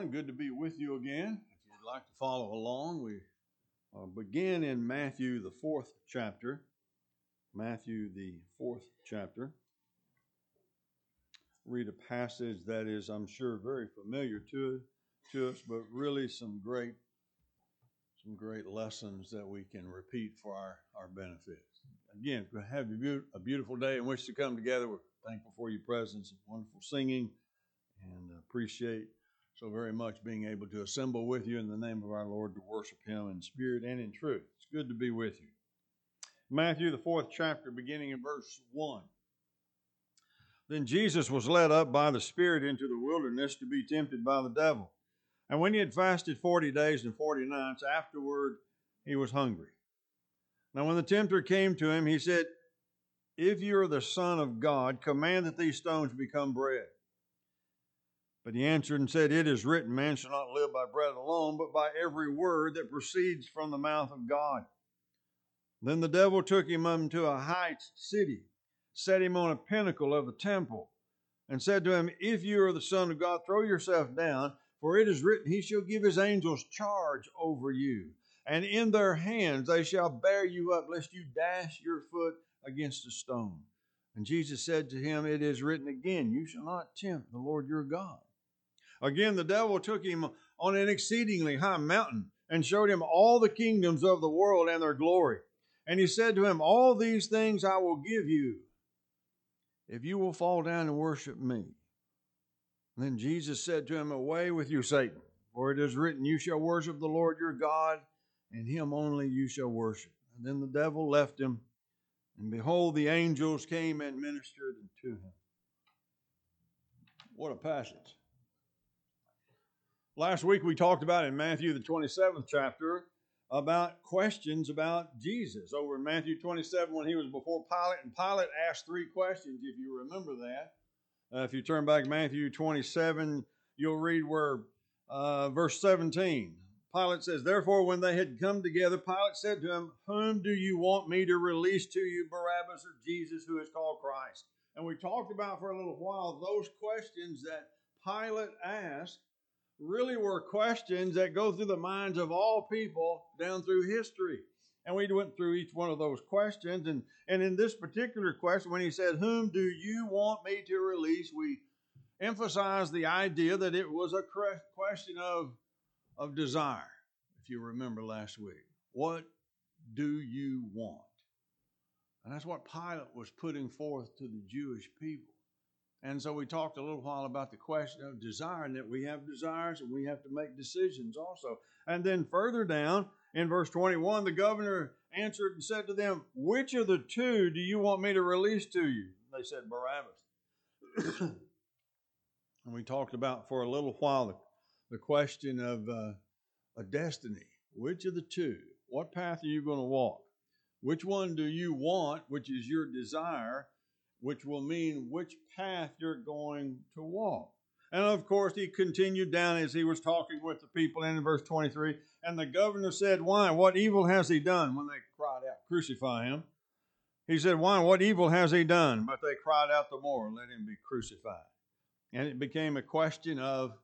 morning. Good to be with you again. If you'd like to follow along, we begin in Matthew, the fourth chapter. Matthew, the fourth chapter. Read a passage that is, I'm sure, very familiar to us, but really some great lessons that we can repeat for our benefit. Again, have a beautiful day in which to come together. We're thankful for your presence and wonderful singing, and appreciate so very much being able to assemble with you in the name of our Lord to worship Him in spirit and in truth. It's good to be with you. Matthew, the fourth chapter, beginning in verse 1. Then Jesus was led up by the Spirit into the wilderness to be tempted by the devil. And when he had fasted 40 days and 40 nights, afterward he was hungry. Now when the tempter came to him, he said, "If you are the Son of God, command that these stones become bread." But he answered and said, "It is written, man shall not live by bread alone, but by every word that proceeds from the mouth of God." Then the devil took him unto a high city, set him on a pinnacle of the temple, and said to him, "If you are the Son of God, throw yourself down, for it is written, He shall give His angels charge over you, and in their hands they shall bear you up, lest you dash your foot against a stone." And Jesus said to him, "It is written again, you shall not tempt the Lord your God." Again, the devil took him on an exceedingly high mountain and showed him all the kingdoms of the world and their glory. And he said to him, "All these things I will give you, if you will fall down and worship me." And then Jesus said to him, "Away with you, Satan, for it is written, you shall worship the Lord your God, and Him only you shall worship." And then the devil left him, and behold, the angels came and ministered to him. What a passage. Last week we talked about in Matthew, the 27th chapter, about questions about Jesus. Over in Matthew 27, when he was before Pilate, and Pilate asked three questions, if you remember that. If you turn back to Matthew 27, you'll read where verse 17. Pilate says, "Therefore, when they had come together, Pilate said to him, Whom do you want me to release to you, Barabbas or Jesus, who is called Christ?" And we talked about for a little while those questions that Pilate asked really were questions that go through the minds of all people down through history. And we went through each one of those questions. And in this particular question, when he said, "Whom do you want me to release?" we emphasized the idea that it was a question of desire, if you remember last week. What do you want? And that's what Pilate was putting forth to the Jewish people. And so we talked a little while about the question of desire, and that we have desires and we have to make decisions also. And then further down in verse 21, the governor answered and said to them, "Which of the two do you want me to release to you?" They said, "Barabbas." And we talked about for a little while the question of a destiny. Which of the two? What path are you going to walk? Which one do you want, which is your desire, which will mean which path you're going to walk. And of course, he continued down as he was talking with the people in verse 23. And the governor said, "Why? What evil has he done?" When they cried out, "Crucify him." He said, "Why? What evil has he done?" But they cried out the more, "Let him be crucified." And it became a question of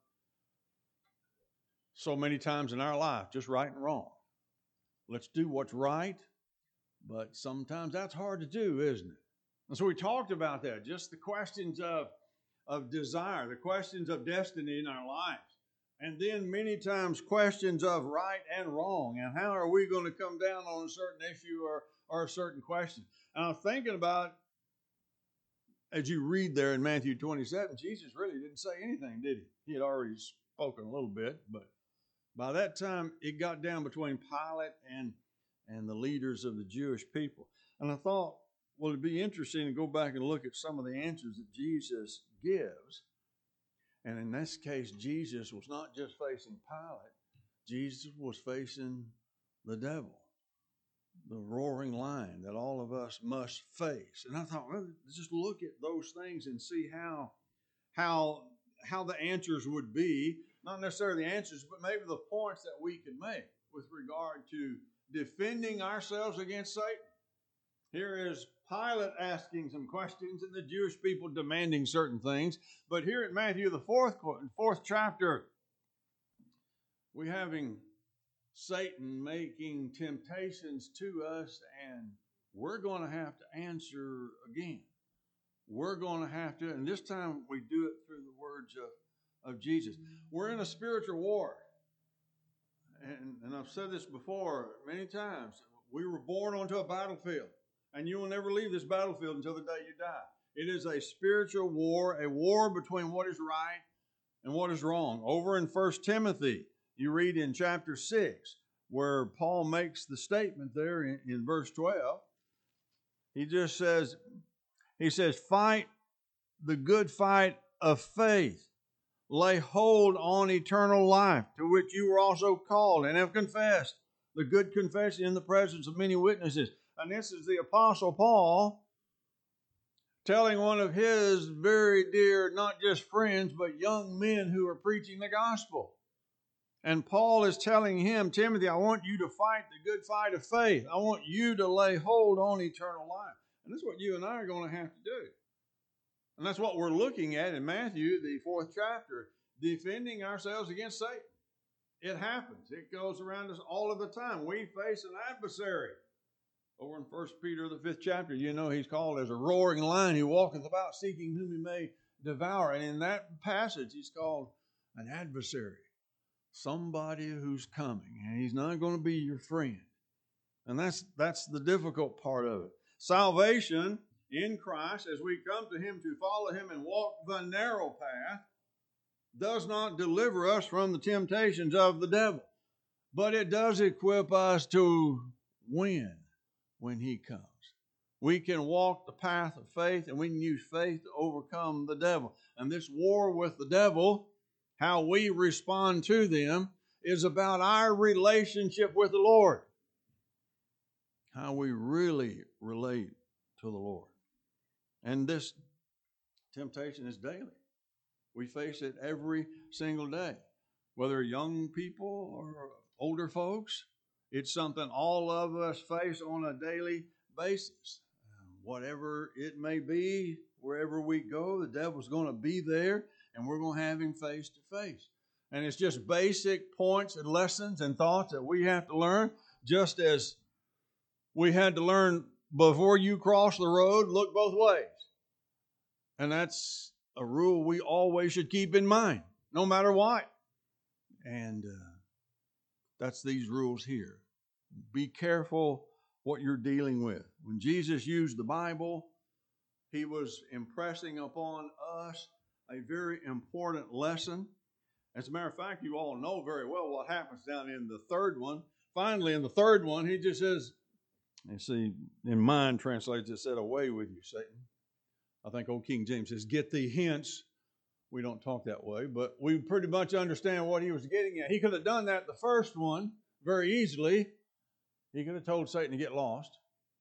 so many times in our life, just right and wrong. Let's do what's right, but sometimes that's hard to do, isn't it? And so we talked about that, just the questions of desire, the questions of destiny in our lives. And then many times questions of right and wrong, and how are we going to come down on a certain issue or a certain question. And I'm thinking about, as you read there in Matthew 27, Jesus really didn't say anything, did he? He had already spoken a little bit, but by that time it got down between Pilate and the leaders of the Jewish people. And I thought, well, it'd be interesting to go back and look at some of the answers that Jesus gives. And in this case, Jesus was not just facing Pilate. Jesus was facing the devil, the roaring lion that all of us must face. And I thought, well, let's just look at those things and see how the answers would be. Not necessarily the answers, but maybe the points that we could make with regard to defending ourselves against Satan. Here is Pilate asking some questions and the Jewish people demanding certain things. But here at Matthew, the fourth chapter, we having Satan making temptations to us, and we're going to have to answer again. We're going to have to, and this time we do it through the words of Jesus. We're in a spiritual war. And I've said this before many times. We were born onto a battlefield, and you will never leave this battlefield until the day you die. It is a spiritual war, a war between what is right and what is wrong. Over in 1 Timothy, you read in chapter 6, where Paul makes the statement there in verse 12. He just says, fight the good fight of faith. Lay hold on eternal life, to which you were also called and have confessed the good confession in the presence of many witnesses. And this is the Apostle Paul telling one of his very dear, not just friends, but young men who are preaching the gospel. And Paul is telling him, Timothy, I want you to fight the good fight of faith. I want you to lay hold on eternal life. And that's what you and I are going to have to do. And that's what we're looking at in Matthew, the 4th chapter, defending ourselves against Satan. It happens. It goes around us all of the time. We face an adversary. Over in 1 Peter, the 5th chapter, you know he's called as a roaring lion who walketh about seeking whom he may devour. And in that passage, he's called an adversary. Somebody who's coming, and he's not going to be your friend. And that's the difficult part of it. Salvation in Christ, as we come to him to follow him and walk the narrow path, does not deliver us from the temptations of the devil. But it does equip us to win when he comes. We can walk the path of faith, and we can use faith to overcome the devil. And this war with the devil, how we respond to them, is about our relationship with the Lord. How we really relate to the Lord. And this temptation is daily. We face it every single day. Whether young people or older folks, it's something all of us face on a daily basis. Whatever it may be, wherever we go, the devil's going to be there, and we're going to have him face to face. And it's just basic points and lessons and thoughts that we have to learn, just as we had to learn before you cross the road, look both ways. And that's a rule we always should keep in mind, no matter what. And that's these rules here. Be careful what you're dealing with. When Jesus used the Bible, he was impressing upon us a very important lesson. As a matter of fact, you all know very well what happens down in the third one. Finally, in the third one, he just says, you see, in mine translates, it said, away with you, Satan. I think old King James says, get thee hence. We don't talk that way, but we pretty much understand what he was getting at. He could have done that the first one very easily. He could have told Satan to get lost.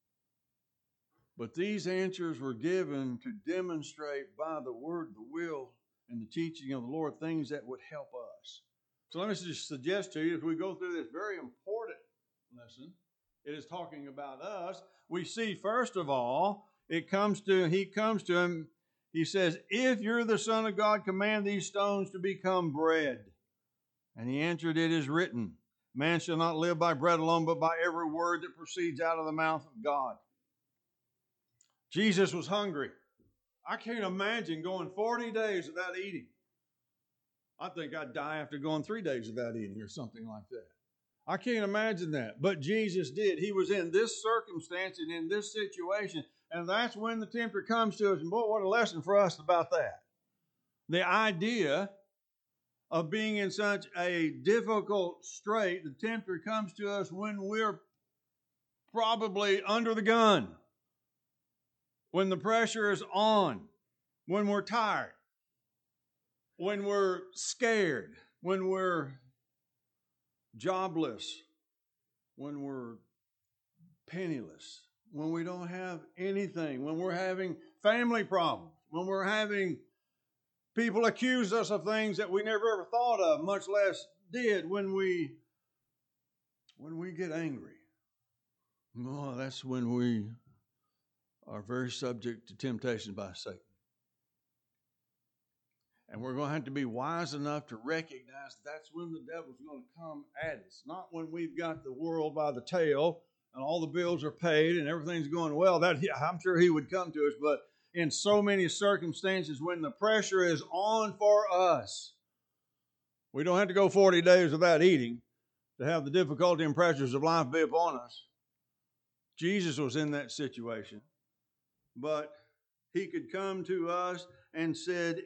But these answers were given to demonstrate by the word, the will, and the teaching of the Lord things that would help us. So let me just suggest to you, as we go through this very important lesson, it is talking about us. We see, first of all, he comes to him. He says, if you're the Son of God, command these stones to become bread. And he answered, it is written, man shall not live by bread alone, but by every word that proceeds out of the mouth of God. Jesus was hungry. I can't imagine going 40 days without eating. I think I'd die after going 3 days without eating or something like that. I can't imagine that. But Jesus did. He was in this circumstance and in this situation. And that's when the tempter comes to us. And boy, what a lesson for us about that. The idea of being in such a difficult strait, the tempter comes to us when we're probably under the gun, when the pressure is on, when we're tired, when we're scared, when we're jobless, when we're penniless, when we don't have anything, when we're having family problems, when we're having people accuse us of things that we never ever thought of, much less did, when we get angry. Oh, that's when we are very subject to temptation by Satan. And we're going to have to be wise enough to recognize that's when the devil's going to come at us. Not when we've got the world by the tail and all the bills are paid and everything's going well. That, yeah, I'm sure he would come to us. But in so many circumstances, when the pressure is on for us, we don't have to go 40 days without eating to have the difficulty and pressures of life be upon us. Jesus was in that situation. But he could come to us and said,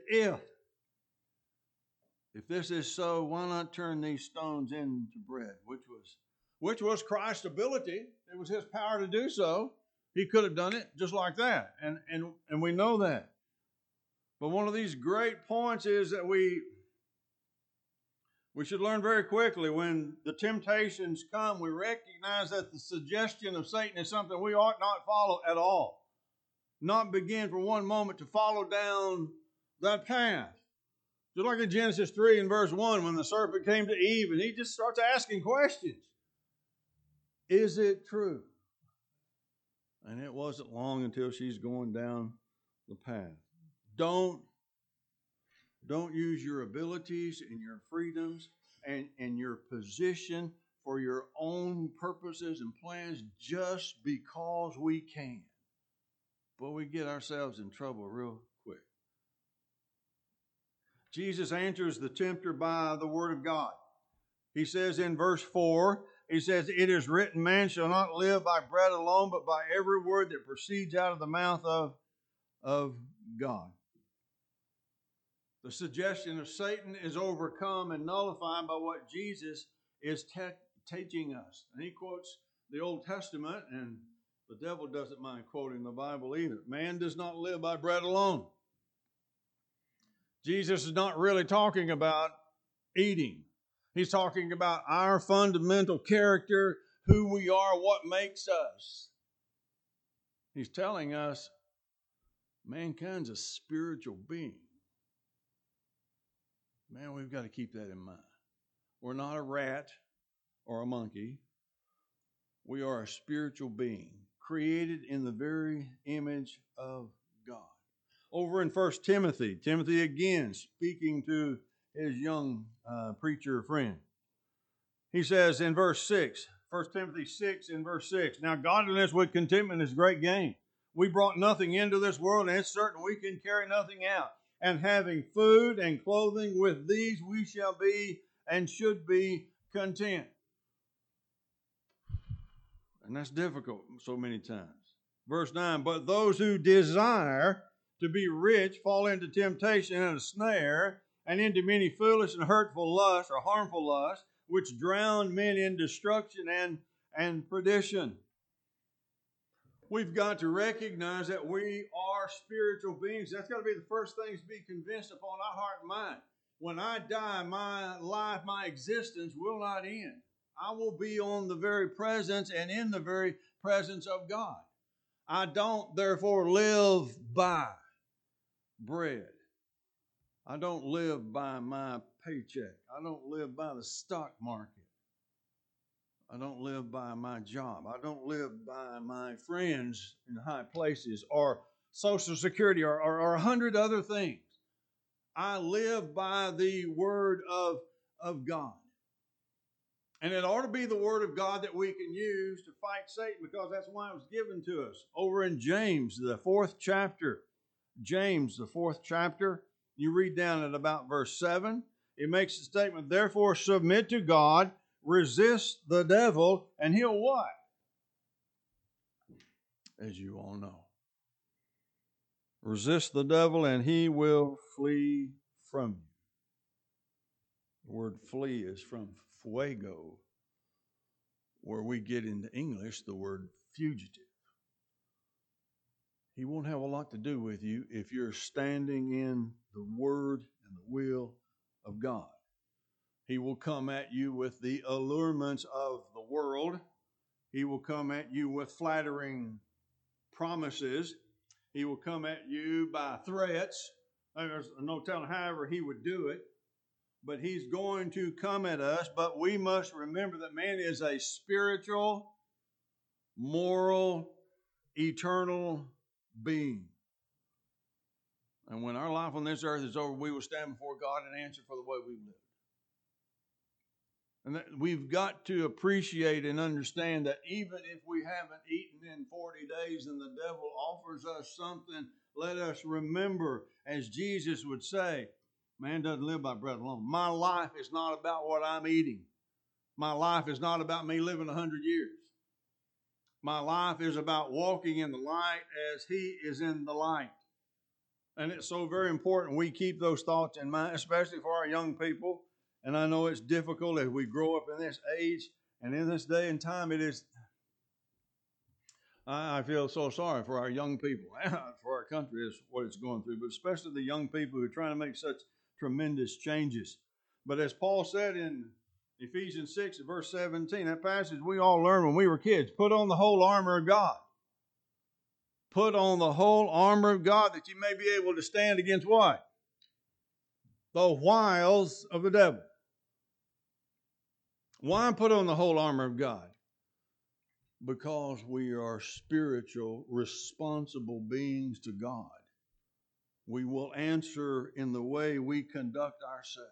if this is so, why not turn these stones into bread? Which was Christ's ability. It was his power to do so. He could have done it just like that. And we know that. But one of these great points is that we should learn very quickly when the temptations come, we recognize that the suggestion of Satan is something we ought not follow at all. Not begin for one moment to follow down that path. Just like in Genesis 3 and verse 1, when the serpent came to Eve and he just starts asking questions. Is it true? And it wasn't long until she's going down the path. Don't use your abilities and your freedoms and your position for your own purposes and plans just because we can. But we get ourselves in trouble real quick. Jesus answers the tempter by the word of God. He says in verse 4, he says, it is written, man shall not live by bread alone, but by every word that proceeds out of the mouth of God. The suggestion of Satan is overcome and nullified by what Jesus is teaching us. And he quotes the Old Testament, and the devil doesn't mind quoting the Bible either. Man does not live by bread alone. Jesus is not really talking about eating. He's talking about our fundamental character, who we are, what makes us. He's telling us mankind's a spiritual being. Man, we've got to keep that in mind. We're not a rat or a monkey. We are a spiritual being, created in the very image of God. Over in 1 Timothy, Timothy again speaking to his young preacher friend. He says in verse 6, 1 Timothy 6 in verse 6, now godliness with contentment is great gain. We brought nothing into this world, and it's certain we can carry nothing out. And having food and clothing, with these we shall be and should be content. And that's difficult so many times. Verse 9, but those who desire to be rich fall into temptation and a snare, and into many foolish and hurtful lusts or harmful lusts, which drown men in destruction and perdition. We've got to recognize that we are spiritual beings. That's got to be the first thing to be convinced upon our heart and mind. When I die, my life, my existence will not end. I will be on the very presence and in the very presence of God. I don't, therefore, live by bread. I don't live by my paycheck. I don't live by the stock market. I don't live by my job. I don't live by my friends in high places or Social Security or 100 other things. I live by the Word of God. And it ought to be the Word of God that we can use to fight Satan, because that's why it was given to us. Over in James, the 4th chapter. James, the 4th chapter. You read down at about verse 7. It makes the statement, therefore submit to God, resist the devil, and he'll what? As you all know. Resist the devil, and he will flee from you. The word flee is from fuego, where we get into English the word fugitive. He won't have a lot to do with you if you're standing in the word and the will of God. He will come at you with the allurements of the world. He will come at you with flattering promises. He will come at you by threats. There's no telling however he would do it. But he's going to come at us. But we must remember that man is a spiritual, moral, eternal being. And when our life on this earth is over, we will stand before God and answer for the way we lived. And that we've got to appreciate and understand that even if we haven't eaten in 40 days and the devil offers us something, let us remember, as Jesus would say, man doesn't live by bread alone. My life is not about what I'm eating. My life is not about me living 100 years. My life is about walking in the light as He is in the light. And it's so very important we keep those thoughts in mind, especially for our young people. And I know it's difficult as we grow up in this age and in this day and time. It is. I feel so sorry for our young people, for our country is what it's going through, but especially the young people who are trying to make such tremendous changes. But as Paul said in Ephesians 6, verse 17, that passage we all learned when we were kids, put on the whole armor of God. Put on the whole armor of God that you may be able to stand against what? The wiles of the devil. Why put on the whole armor of God? Because we are spiritual, responsible beings to God. We will answer in the way we conduct ourselves.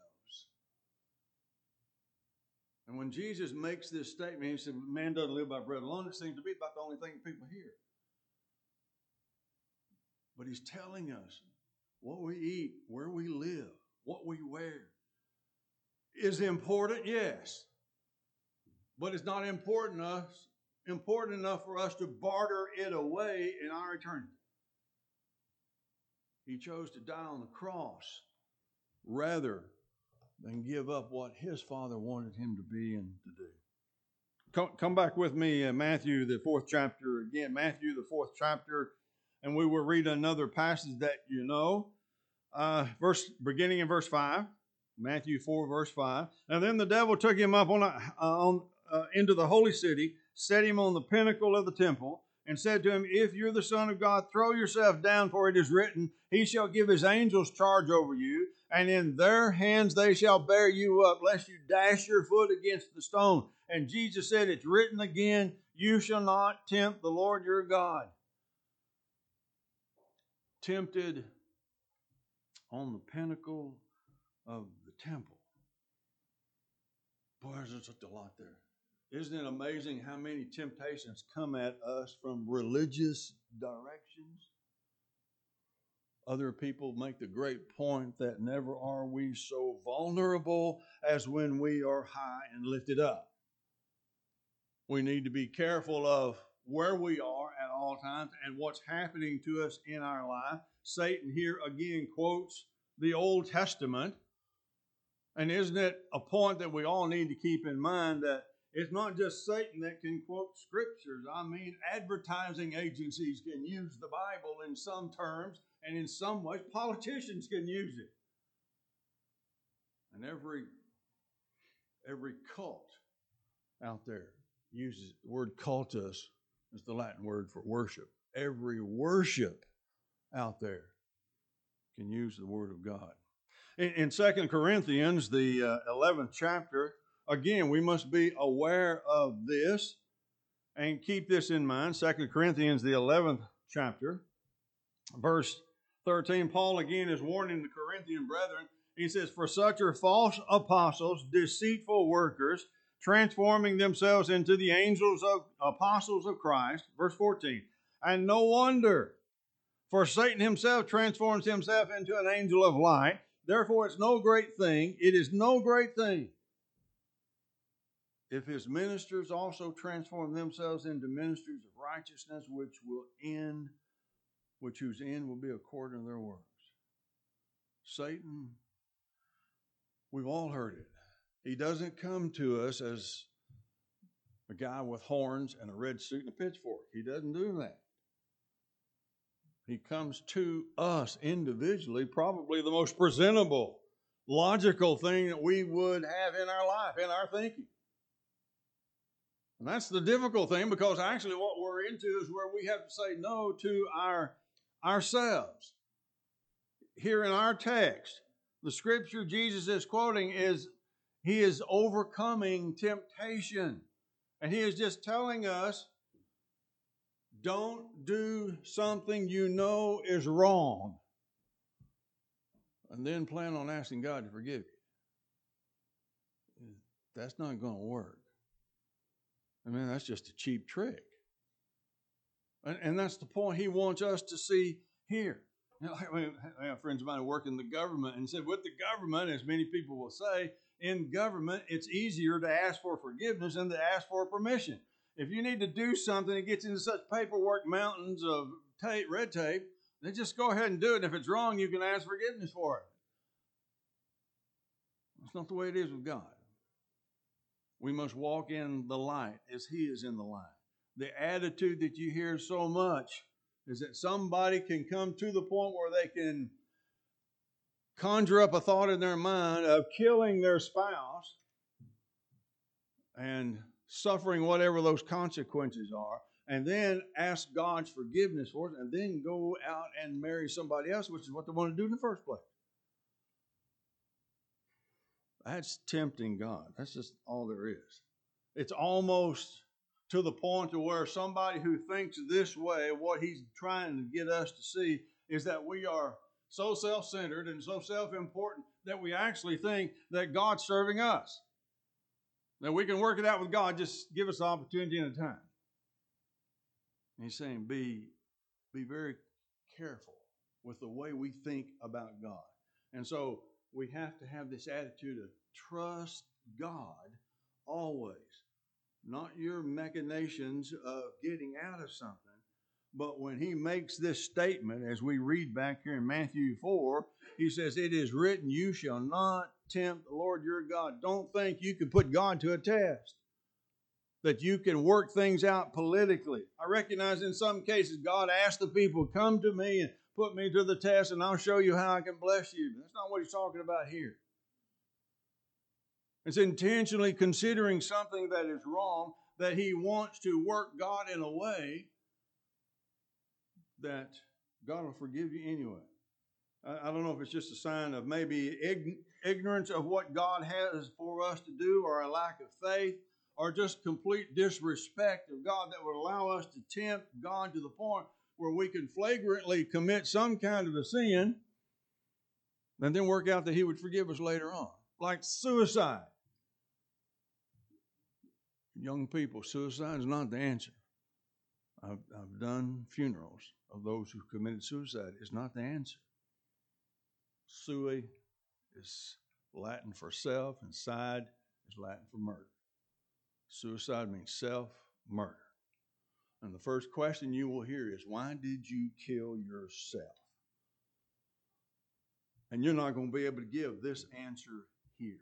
And when Jesus makes this statement, He said, man doesn't live by bread alone. It seems to be about the only thing people hear. But He's telling us what we eat, where we live, what we wear is important, yes. But it's not important enough for us to barter it away in our eternity. He chose to die on the cross rather than give up what His Father wanted Him to be and to do. Come back with me, Matthew, the 4th chapter again. Matthew, the 4th chapter, and we will read another passage that you know. Beginning in verse 5. Matthew 4, verse 5. And then the devil took Him up into the holy city, set Him on the pinnacle of the temple, and said to Him, if you're the Son of God, throw yourself down, for it is written, He shall give His angels charge over you, and in their hands they shall bear you up, lest you dash your foot against the stone. And Jesus said, it's written again, you shall not tempt the Lord your God. Tempted on the pinnacle of the temple. Boy, there's such a lot there. Isn't it amazing how many temptations come at us from religious directions? Other people make the great point that never are we so vulnerable as when we are high and lifted up. We need to be careful of where we are at all times and what's happening to us in our life. Satan here again quotes the Old Testament. And isn't it a point that we all need to keep in mind that it's not just Satan that can quote scriptures. I mean, advertising agencies can use the Bible in some terms, and in some ways, politicians can use it. And every cult out there uses the word cultus is the Latin word for worship. Every worship out there can use the word of God. In 2 Corinthians, the 11th chapter, again, we must be aware of this and keep this in mind. 2 Corinthians, the 11th chapter, verse 13, Paul again is warning the Corinthian brethren. He says, for such are false apostles, deceitful workers, transforming themselves into the apostles of Christ. Verse 14, and no wonder, for Satan himself transforms himself into an angel of light. Therefore, it's no great thing. It is no great thing if his ministers also transform themselves into ministers of righteousness, whose end will be according to their works. Satan, we've all heard it. He doesn't come to us as a guy with horns and a red suit and a pitchfork. He doesn't do that. He comes to us individually, probably the most presentable, logical thing that we would have in our life, in our thinking. And that's the difficult thing, because actually what we're into is where we have to say no to ourselves. Here in our text, the scripture Jesus is quoting He is overcoming temptation. And He is just telling us, don't do something you know is wrong. and then plan on asking God to forgive you. That's not going to work. I mean, that's just a cheap trick. And that's the point he wants us to see here. You know, I have friends of mine who work in the government and said, with the government, as many people will say, in government, it's easier to ask for forgiveness than to ask for permission. If you need to do something that gets into such paperwork mountains of red tape, then just go ahead and do it. And if it's wrong, you can ask forgiveness for it. That's not the way it is with God. We must walk in the light as he is in the light. The attitude that you hear so much is that somebody can come to the point where they can conjure up a thought in their mind of killing their spouse and suffering whatever those consequences are, and then ask God's forgiveness for it, and then go out and marry somebody else, which is what they want to do in the first place. That's tempting God. That's just all there is. It's almost to the point to where somebody who thinks this way, what he's trying to get us to see is that we are so self-centered and so self-important that we actually think that God's serving us. That we can work it out with God, just give us the opportunity and a time. And he's saying, be very careful with the way we think about God. And so we have to have this attitude of trust God always. Not your machinations of getting out of something. But when he makes this statement, as we read back here in Matthew 4, he says, it is written, you shall not tempt the Lord your God. Don't think you can put God to a test. That you can work things out politically. I recognize in some cases God asked the people, come to me and put me to the test and I'll show you how I can bless you. But that's not what he's talking about here. It's intentionally considering something that is wrong, that he wants to work God in a way that God will forgive you anyway. I don't know if it's just a sign of maybe ignorance of what God has for us to do, or a lack of faith, or just complete disrespect of God that would allow us to tempt God to the point where we can flagrantly commit some kind of a sin and then work out that he would forgive us later on. Like suicide. Young people, suicide is not the answer. I've done funerals of those who committed suicide. It's not the answer. Sui is Latin for self, and side is Latin for murder. Suicide means self-murder. And the first question you will hear is, why did you kill yourself? And you're not going to be able to give this answer here.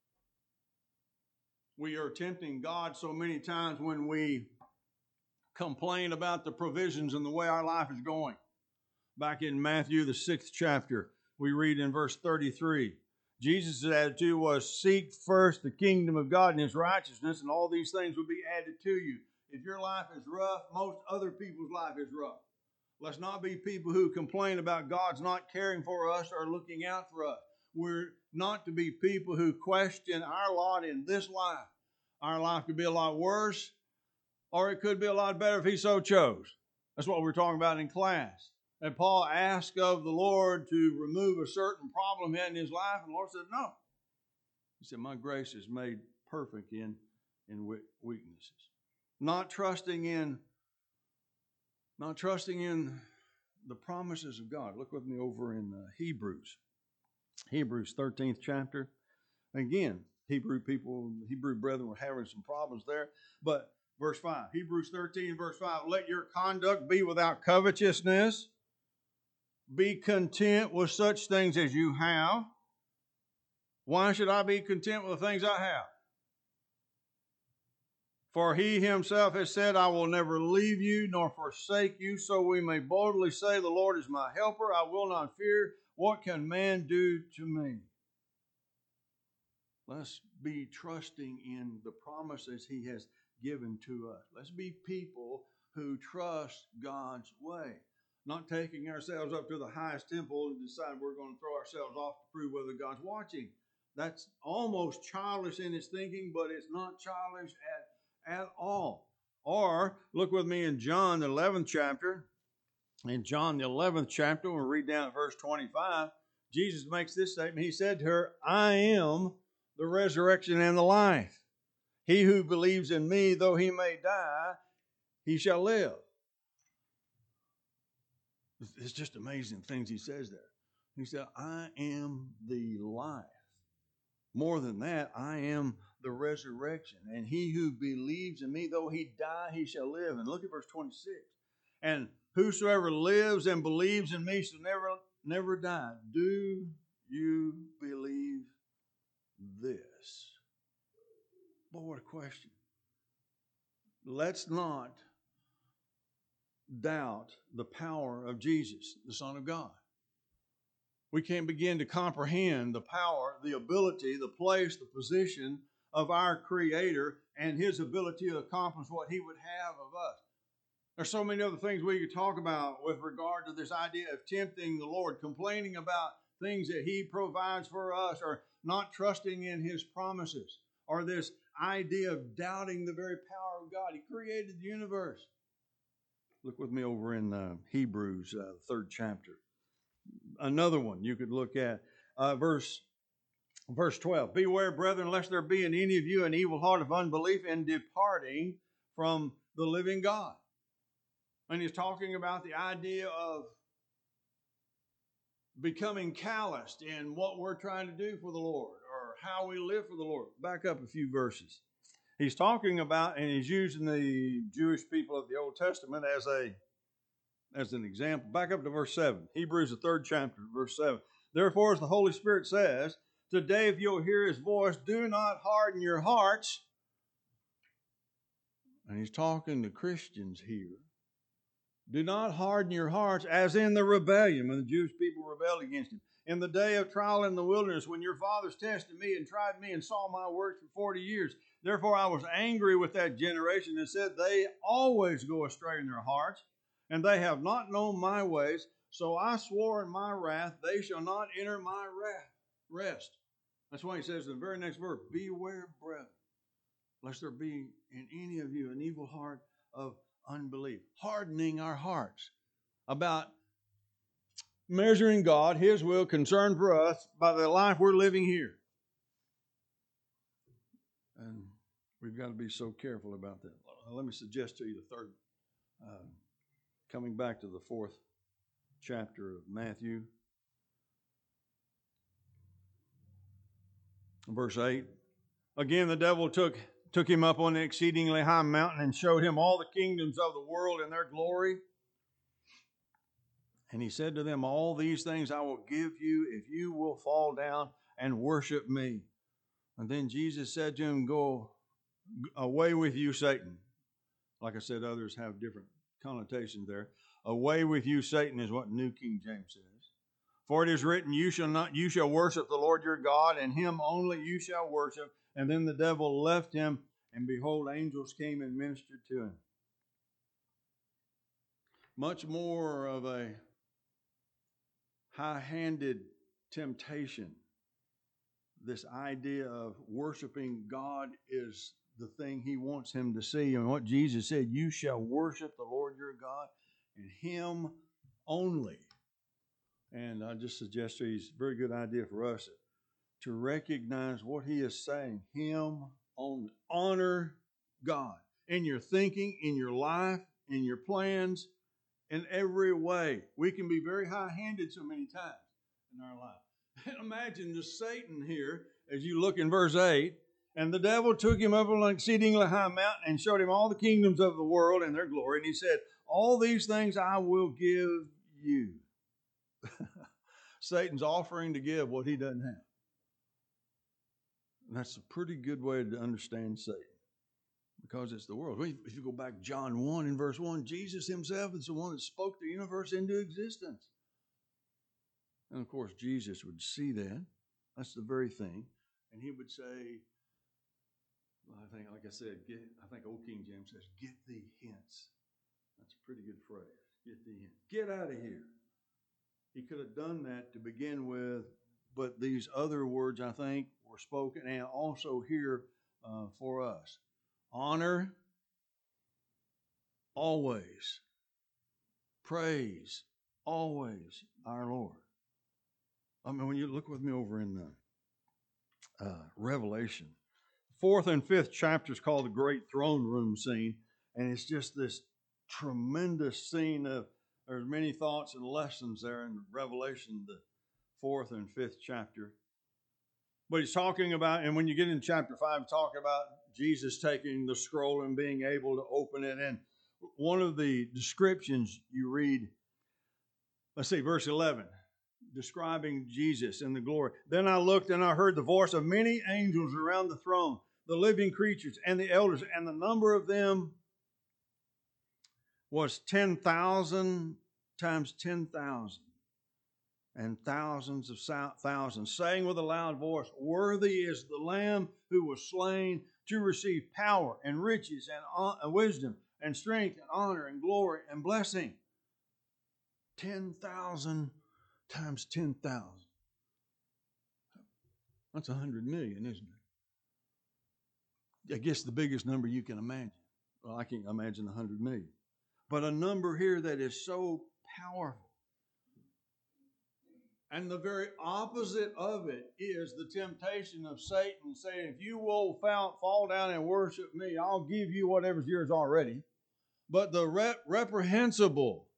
We are tempting God so many times when we complain about the provisions and the way our life is going. Back in Matthew, the 6th chapter, we read in verse 33, Jesus' attitude was, seek first the kingdom of God and his righteousness, and all these things will be added to you. If your life is rough, most other people's life is rough. Let's not be people who complain about God's not caring for us or looking out for us. We're not to be people who question our lot in this life. Our life could be a lot worse, or it could be a lot better if he so chose. That's what we're talking about in class. And Paul asked of the Lord to remove a certain problem he had in his life, and the Lord said, no. He said, my grace is made perfect in weaknesses. Not trusting in the promises of God. Look with me over in Hebrews 13th chapter. Again, Hebrew brethren were having some problems there. But verse 5, Hebrews 13, verse 5, let your conduct be without covetousness. Be content with such things as you have. Why should I be content with the things I have? For he himself has said, I will never leave you nor forsake you, so we may boldly say, the Lord is my helper. I will not fear. What can man do to me? Let's be trusting in the promises he has given to us. Let's be people who trust God's way. Not taking ourselves up to the highest temple and decide we're going to throw ourselves off to prove whether God's watching. That's almost childish in its thinking, but it's not childish at all. Or look with me in John, the 11th chapter. In John, the 11th chapter, we'll read down at verse 25. Jesus makes this statement. He said to her, I am the resurrection and the life. He who believes in me, though he may die, he shall live. It's just amazing things he says there. He said, I am the life. More than that, I am the resurrection. And he who believes in me, though he die, he shall live. And look at verse 26. And whosoever lives and believes in me shall never die. Do you believe this? Boy, what a question. Let's not doubt the power of Jesus, the Son of God. We can't begin to comprehend the power, the ability, the place, the position of our Creator and His ability to accomplish what He would have of us. There's so many other things we could talk about with regard to this idea of tempting the Lord, complaining about things that He provides for us, or not trusting in His promises, or this idea of doubting the very power of God. He created the universe. Look with me over in Hebrews, 3rd chapter. Another one you could look at, verse 12. Beware, brethren, lest there be in any of you an evil heart of unbelief in departing from the living God. And he's talking about the idea of becoming calloused in what we're trying to do for the Lord, or how we live for the Lord. Back up a few verses. He's talking about, and he's using the Jewish people of the Old Testament as an example. Back up to verse 7. Hebrews, the 3rd chapter, verse 7. Therefore, as the Holy Spirit says, today if you'll hear His voice, do not harden your hearts. And he's talking to Christians here. Do not harden your hearts as in the rebellion, when the Jewish people rebelled against Him. In the day of trial in the wilderness, when your fathers tested me and tried me and saw my works for 40 years. Therefore I was angry with that generation and said, they always go astray in their hearts, and they have not known my ways. So I swore in my wrath, they shall not enter my rest. That's why he says in the very next verse, beware, brethren, lest there be in any of you an evil heart of unbelief. Hardening our hearts about measuring God, His will, concern for us by the life we're living here. And we've got to be so careful about that. Let me suggest to you the third, coming back to the 4th chapter of Matthew, verse 8. Again, the devil took him up on an exceedingly high mountain and showed him all the kingdoms of the world and their glory. And he said to them, all these things I will give you if you will fall down and worship me. And then Jesus said to him, go away with you, Satan. Like I said, others have different connotations there. Away with you, Satan, is what New King James says. For it is written, you shall worship the Lord your God, and Him only you shall worship. And then the devil left him, and behold, angels came and ministered to him. Much more of a high-handed temptation. This idea of worshiping God is the thing He wants him to see. And what Jesus said, you shall worship the Lord your God and Him only. And I just suggest to you, it's a very good idea for us to recognize what He is saying. Him only. Honor God in your thinking, in your life, in your plans, in every way. We can be very high-handed so many times in our life. And imagine the Satan here, as you look in verse 8, and the devil took him up on an exceedingly high mountain and showed him all the kingdoms of the world and their glory. And he said, all these things I will give you. Satan's offering to give what he doesn't have. And that's a pretty good way to understand Satan, because it's the world. If you go back to John 1 in verse 1, Jesus Himself is the one that spoke the universe into existence. And of course, Jesus would see that. That's the very thing. And He would say, well, I think, like I said, I think Old King James says, get thee hence. That's a pretty good phrase. Get thee hence. Get out of here. He could have done that to begin with, but these other words, I think, were spoken and also here for us. Honor always. Praise always our Lord. I mean, when you look with me over in Revelation, fourth and fifth chapters called the Great Throne Room scene, and it's just this tremendous scene of. There's many thoughts and lessons there in Revelation, the fourth and fifth chapter. But he's talking about, and when you get in chapter 5, talking about Jesus taking the scroll and being able to open it. And one of the descriptions you read, let's see, verse 11, describing Jesus in the glory. Then I looked and I heard the voice of many angels around the throne, the living creatures and the elders, and the number of them was 10,000 times 10,000 and thousands of thousands, saying with a loud voice, worthy is the Lamb who was slain to receive power and riches and wisdom and strength and honor and glory and blessing. 10,000 times 10,000. That's 100 million, isn't it? I guess the biggest number you can imagine. Well, I can't imagine 100 million. But a number here that is so powerful. And the very opposite of it is the temptation of Satan saying, if you will fall down and worship me, I'll give you whatever's yours already. But the reprehensible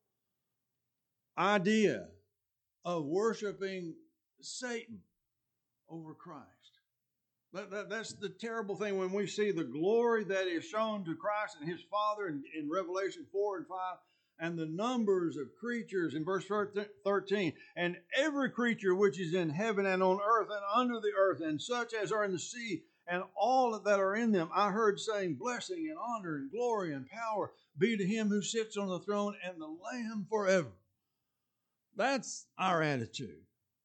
idea of worshiping Satan over Christ. That's the terrible thing when we see the glory that is shown to Christ and his Father in Revelation 4 and 5, and the numbers of creatures in verse 13, and every creature which is in heaven and on earth and under the earth, and such as are in the sea, and all that are in them, I heard saying, blessing and honor and glory and power be to him who sits on the throne and the Lamb forever. That's our attitude.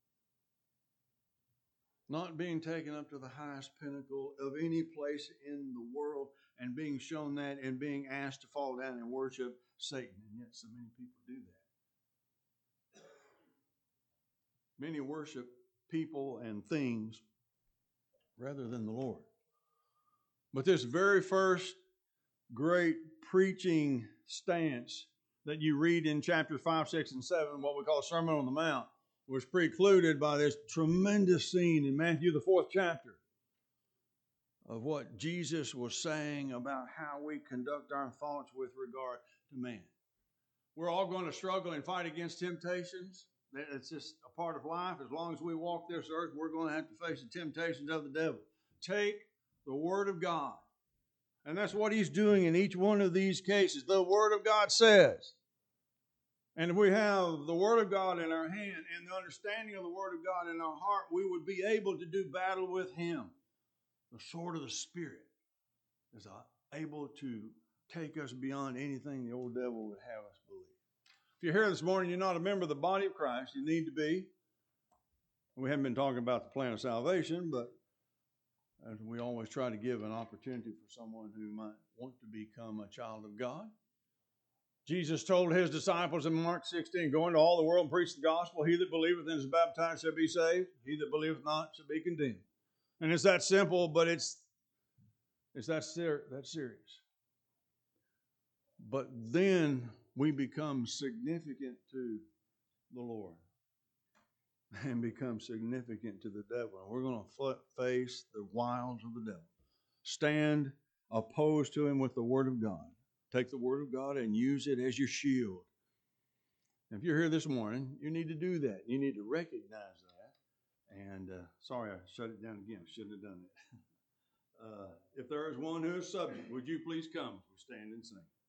Not being taken up to the highest pinnacle of any place in the world and being shown that and being asked to fall down and worship Satan. And yet so many people do that. Many worship people and things rather than the Lord. But this very first great preaching stance that you read in chapters 5, 6, and 7, what we call Sermon on the Mount, was precluded by this tremendous scene in Matthew, the 4th chapter, of what Jesus was saying about how we conduct our thoughts with regard to man. We're all going to struggle and fight against temptations. It's just a part of life. As long as we walk this earth, we're going to have to face the temptations of the devil. Take the Word of God. And that's what he's doing in each one of these cases. The Word of God says. And if we have the Word of God in our hand and the understanding of the Word of God in our heart, we would be able to do battle with him. The sword of the Spirit is able to take us beyond anything the old devil would have us believe. If you're here this morning, you're not a member of the body of Christ, you need to be. We haven't been talking about the plan of salvation, but as we always try to give an opportunity for someone who might want to become a child of God. Jesus told his disciples in Mark 16, go into all the world and preach the gospel. He that believeth and is baptized shall be saved. He that believeth not shall be condemned. And it's that simple, but it's that serious. But then we become significant to the Lord and become significant to the devil. And we're going to face the wiles of the devil. Stand opposed to him with the Word of God. Take the Word of God and use it as your shield. If you're here this morning, you need to do that. You need to recognize that. And sorry, I shut it down again. I shouldn't have done it. If there is one who is subject, would you please come as we stand and sing?